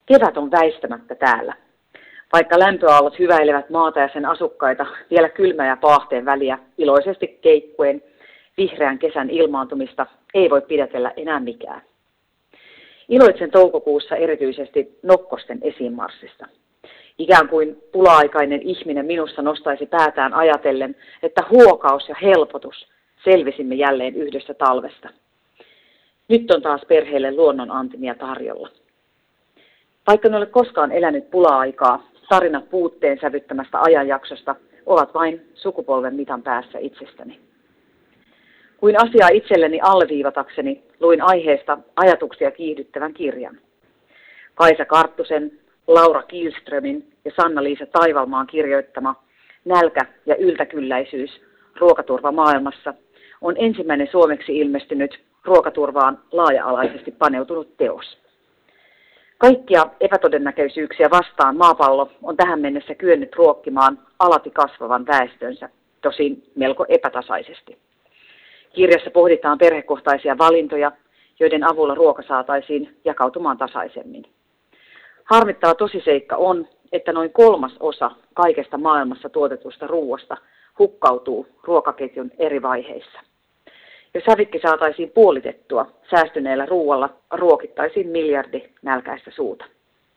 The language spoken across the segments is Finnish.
Kevät on väistämättä täällä. Vaikka lämpöaallot hyväilevät maata ja sen asukkaita, vielä kylmä ja paahteen väliä iloisesti keikkuen vihreän kesän ilmaantumista ei voi pidätellä enää mikään. Iloitsen toukokuussa erityisesti nokkosten esiinmarssista. Ikään kuin pula-aikainen ihminen minussa nostaisi päätään ajatellen, että huokaus ja helpotus selvisimme jälleen yhdessä talvesta. Nyt on taas perheelle luonnon antimia tarjolla. Vaikka en ole koskaan elänyt pula-aikaa, tarinat puutteen sävyttämästä ajanjaksosta ovat vain sukupolven mitan päässä itsestäni. Kuin asiaa itselleni alleviivatakseni, luin aiheesta ajatuksia kiihdyttävän kirjan. Kaisa Karttusen, Laura Kihlströmin ja Sanna-Liisa Taivalmaan kirjoittama Nälkä ja yltäkylläisyys ruokaturva maailmassa on ensimmäinen suomeksi ilmestynyt ruokaturvaan laaja-alaisesti paneutunut teos. Kaikkia epätodennäköisyyksiä vastaan maapallo on tähän mennessä kyennyt ruokkimaan alati kasvavan väestönsä, tosin melko epätasaisesti. Kirjassa pohditaan perhekohtaisia valintoja, joiden avulla ruoka saataisiin jakautumaan tasaisemmin. Harmittava tosiseikka on, että noin 1/3 kaikesta maailmassa tuotetusta ruoasta hukkautuu ruokaketjun eri vaiheissa. Jos hävikki saataisiin puolitettua, säästyneellä ruoalla ruokittaisiin miljardi nälkäistä suuta.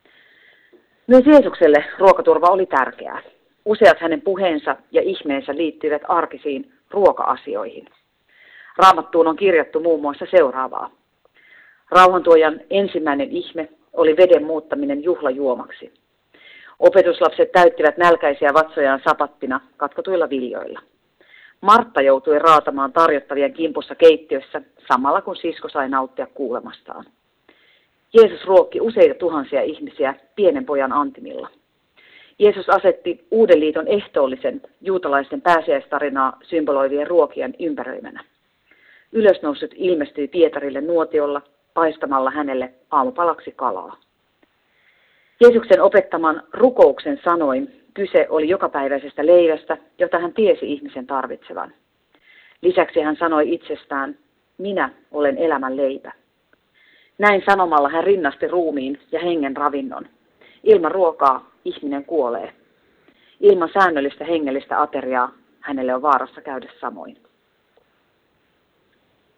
Myös Jeesukselle ruokaturva oli tärkeää. Useat hänen puheensa ja ihmeensä liittyivät arkisiin ruoka-asioihin. Raamattuun on kirjattu muun muassa seuraavaa. Rauhantuojan ensimmäinen ihme oli veden muuttaminen juhlajuomaksi. Opetuslapset täyttivät nälkäisiä vatsojaan sapattina katkotuilla viljoilla. Martta joutui raatamaan tarjottavien kimpussa keittiössä samalla kun sisko sai nauttia kuulemastaan. Jeesus ruokki useita tuhansia ihmisiä pienen pojan antimilla. Jeesus asetti uuden liiton ehtoollisen juutalaisten pääsiäistarinaa symboloivien ruokien ympäröimänä. Ylösnoussut ilmestyi Pietarille nuotiolla paistamalla hänelle aamupalaksi kalaa. Jeesuksen opettaman rukouksen sanoin kyse oli jokapäiväisestä leivästä, jota hän tiesi ihmisen tarvitsevan. Lisäksi hän sanoi itsestään, minä olen elämän leipä. Näin sanomalla hän rinnasti ruumiin ja hengen ravinnon. Ilman ruokaa ihminen kuolee. Ilman säännöllistä hengellistä ateriaa hänelle on vaarassa käydä samoin.